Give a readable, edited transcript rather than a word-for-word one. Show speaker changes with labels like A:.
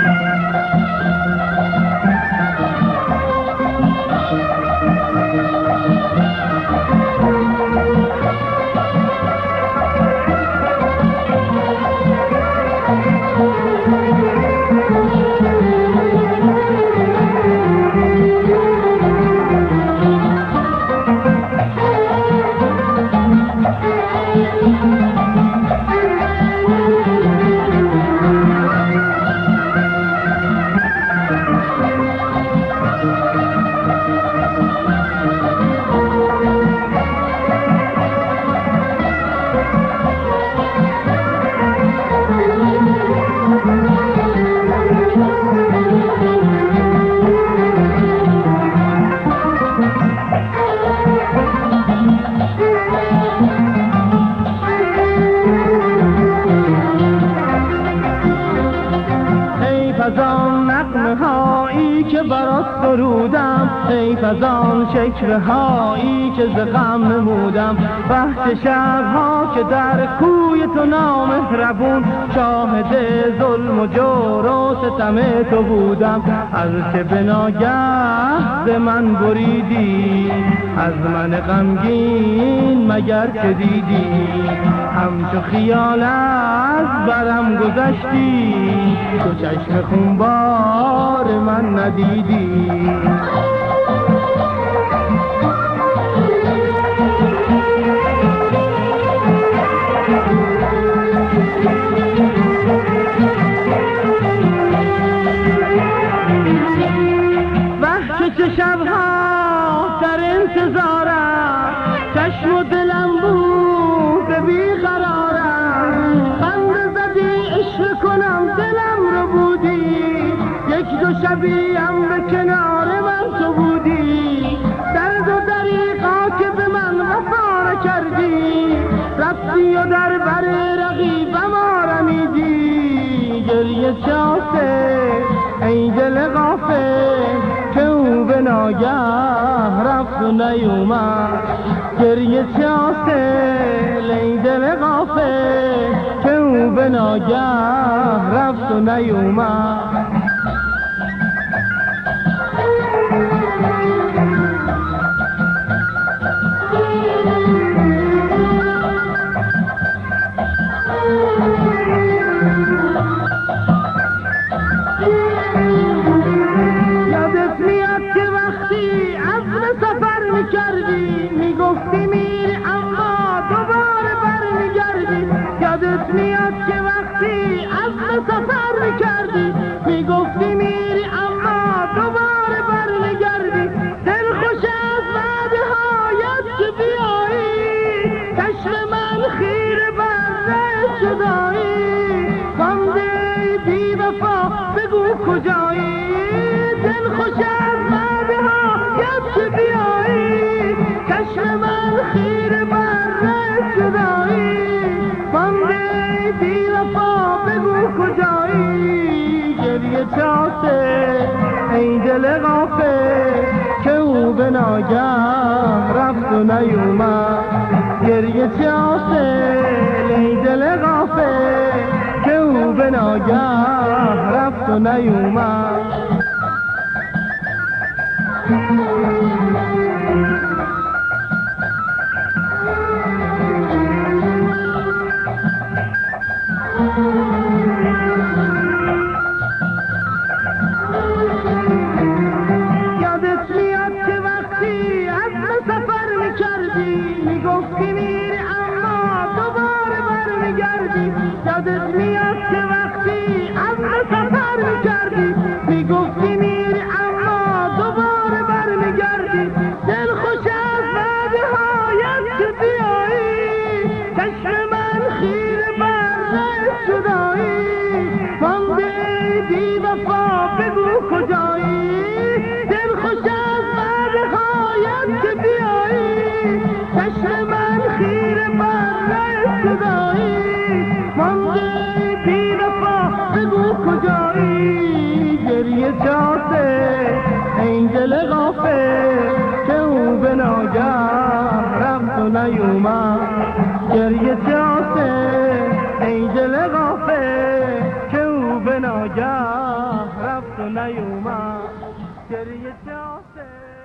A: از آن نغمه هایی که برات سرودم، حیف از آن شکوه هایی که ز غم نمودم. بحث شبها که در کوی تو نامهربون، شاهد ظلم و جور و ستم تو بودم. از که به ناگه ز من بریدی، از من غمگین مگر که دیدی؟ همچو خیال از برم گذشتی، تو چشم خونبار من ندیدی. وحش چه شبها در انتظارم، چشم و دلم بود بیقرارم. خنده زدی عشق کنم دلم رو بودی، یک دو شبیم به کنار من تو بودی. درد و دریغا که به من وفا کردی، رفتی و در بر رقیبم آرمیدی. گریه چاسه ای دل غافل که او به ناگه رفت و نیومد. گریه چاسه ای دل غافل که او به ناگه رفت و نیومد. یادت میاد که وقتی عزم سفر میکردی، میگفتی میری اما دوباره برمیگردی. یادت میاد که وقتی عزم سفر میکردی، میگفتی میری اما دوباره برمیگردی. دل خوش از وعده هایت که بیایی، چشم من خیره بر جدایی. مانده بی وفا بگو کجایی؟ دل خوش از وعده هایت که بیایی، چشم من خیره بر جدایی. مانده بی وفا بگو کجایی؟ گریه چاسه ای دل غافل که او به ناگه رفت و نیومد. گریه چاسه ای دل غافل که او به ناگه رفت و نیومد. یادت میاد که وقتی عزم سفر میکردی، میگفتی میری اما دوباره برمیگردی. یادت میاد که وقتی عزم سفر میکردی، میگفتی میری اما دوباره برمیگردی. دل خوش از وعده هایت که بیایی، چشم من خیره بر جدایی. مانده بی وفا بگو کجایی؟ دل خوش از وعده هایت که بیایی، چشم من خیره بر جدایی. مانده بی وفا بگو کجایی؟ گریه چاسه ای دل غافل که او به ناگه رفت و نیومد. گریه چاسه ای دل غافل که او به ناگه تو نیومد گریه جاسه